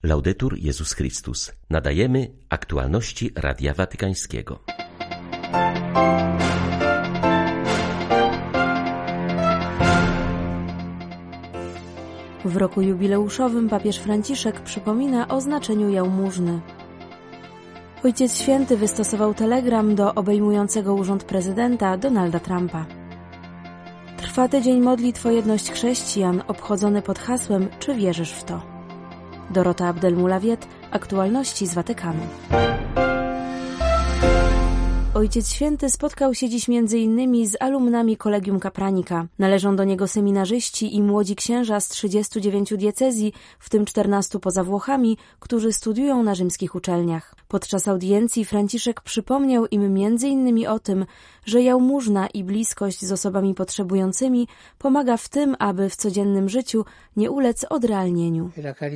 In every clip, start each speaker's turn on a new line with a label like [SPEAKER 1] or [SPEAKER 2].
[SPEAKER 1] Laudetur Jezus Chrystus. Nadajemy aktualności Radia Watykańskiego.
[SPEAKER 2] W roku jubileuszowym papież Franciszek przypomina o znaczeniu jałmużny. Ojciec Święty wystosował telegram do obejmującego urząd prezydenta Donalda Trumpa. Trwa tydzień modlitw o jedność chrześcijan, obchodzony pod hasłem „Czy wierzysz w to?”. Dorota Abdelmulawiet, aktualności z Watykanu. Ojciec Święty spotkał się dziś m.in. z alumnami Collegium Capranica. Należą do niego seminarzyści i młodzi księża z 39 diecezji, w tym 14 poza Włochami, którzy studiują na rzymskich uczelniach. Podczas audiencji Franciszek przypomniał im m.in. o tym, że jałmużna i bliskość z osobami potrzebującymi pomaga w tym, aby w codziennym życiu nie ulec odrealnieniu.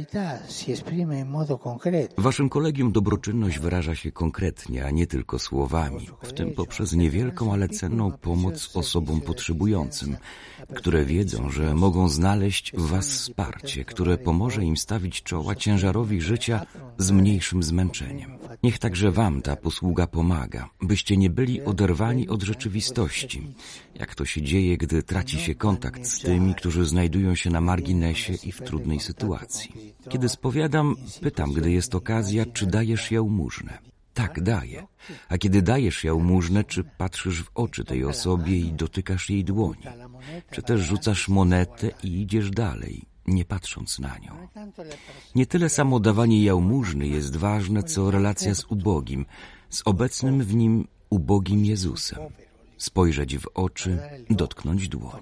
[SPEAKER 3] W waszym kolegium dobroczynność wyraża się konkretnie, a nie tylko słowami, w tym poprzez niewielką, ale cenną pomoc osobom potrzebującym, które wiedzą, że mogą znaleźć w was wsparcie, które pomoże im stawić czoła ciężarowi życia z mniejszym zmęczeniem. Niech także wam ta posługa pomaga, byście nie byli oderwani od rzeczywistości, jak to się dzieje, gdy traci się kontakt z tymi, którzy znajdują się na marginesie i w trudnej sytuacji. Kiedy spowiadam, pytam, gdy jest okazja, czy dajesz jałmużnę. Tak, daję. A kiedy dajesz jałmużnę, czy patrzysz w oczy tej osobie i dotykasz jej dłoni? Czy też rzucasz monetę i idziesz dalej, nie patrząc na nią? Nie tyle samo dawanie jałmużny jest ważne, co relacja z ubogim, z obecnym w nim ubogim Jezusem. Spojrzeć w oczy, dotknąć dłoni.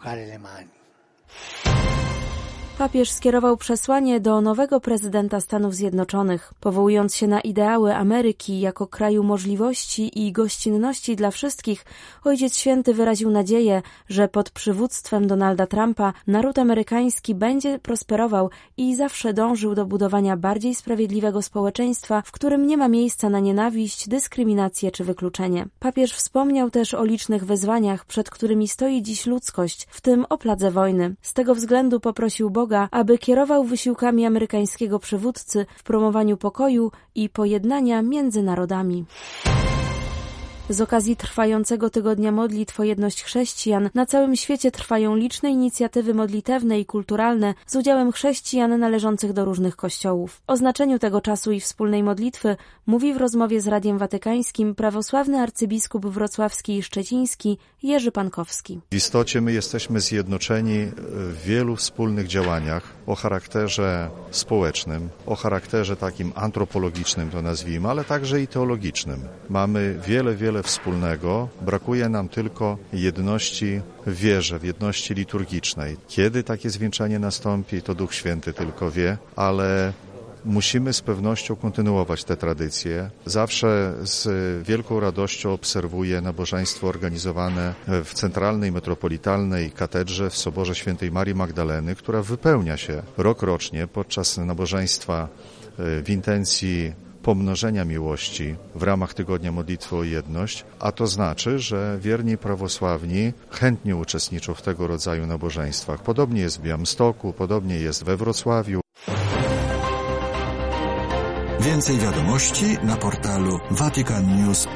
[SPEAKER 2] Papież skierował przesłanie do nowego prezydenta Stanów Zjednoczonych. Powołując się na ideały Ameryki jako kraju możliwości i gościnności dla wszystkich, Ojciec Święty wyraził nadzieję, że pod przywództwem Donalda Trumpa naród amerykański będzie prosperował i zawsze dążył do budowania bardziej sprawiedliwego społeczeństwa, w którym nie ma miejsca na nienawiść, dyskryminację czy wykluczenie. Papież wspomniał też o licznych wyzwaniach, przed którymi stoi dziś ludzkość, w tym o pladze wojny. Z tego względu poprosił Boga, aby kierował wysiłkami amerykańskiego przywódcy w promowaniu pokoju i pojednania między narodami. Z okazji trwającego tygodnia modlitw o jedność chrześcijan na całym świecie trwają liczne inicjatywy modlitewne i kulturalne z udziałem chrześcijan należących do różnych kościołów. O znaczeniu tego czasu i wspólnej modlitwy mówi w rozmowie z Radiem Watykańskim prawosławny arcybiskup wrocławski i szczeciński Jerzy Pankowski.
[SPEAKER 4] W istocie my jesteśmy zjednoczeni w wielu wspólnych działaniach o charakterze społecznym, o charakterze takim antropologicznym to nazwijmy, ale także i teologicznym. Mamy wiele wspólnego, brakuje nam tylko jedności w wierze, w jedności liturgicznej. Kiedy takie zwieńczenie nastąpi, to Duch Święty tylko wie, ale musimy z pewnością kontynuować te tradycje. Zawsze z wielką radością obserwuję nabożeństwo organizowane w Centralnej Metropolitalnej Katedrze w Soborze Świętej Marii Magdaleny, która wypełnia się rokrocznie podczas nabożeństwa w intencji pomnożenia miłości w ramach Tygodnia Modlitwy o Jedność, a to znaczy, że wierni prawosławni chętnie uczestniczą w tego rodzaju nabożeństwach. Podobnie jest w Białymstoku, podobnie jest we Wrocławiu.
[SPEAKER 5] Więcej wiadomości na portalu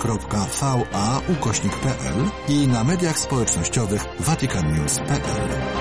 [SPEAKER 5] vaticannews.va/pl i na mediach społecznościowych vaticannews.pl.